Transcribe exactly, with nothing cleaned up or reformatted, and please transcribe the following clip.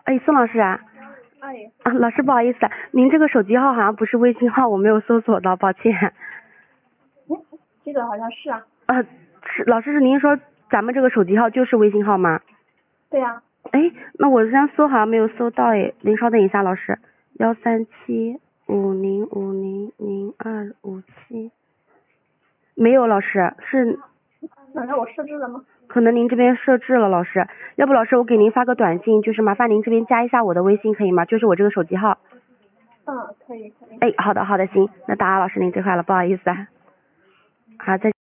哎，宋老师啊， 哎， 啊，老师不好意思，您这个手机号好像不是微信号，我没有搜索到，抱歉。 嗯，这个好像是啊。 啊，是老师是您说咱们这个手机号就是微信号吗？ 对呀、 哎，那我这样搜好像没有搜到哎，您稍等一下，老师，幺三七五零五零零二五七，没有老师，是难道我设置了吗？ 可能您这边设置了，老师，要不老师我给您发个短信，就是麻烦您这边加一下我的微信可以吗？就是我这个手机号。 嗯，可以可以。 哎，好的好的，行，那打扰老师您这块了，不好意思啊。好，再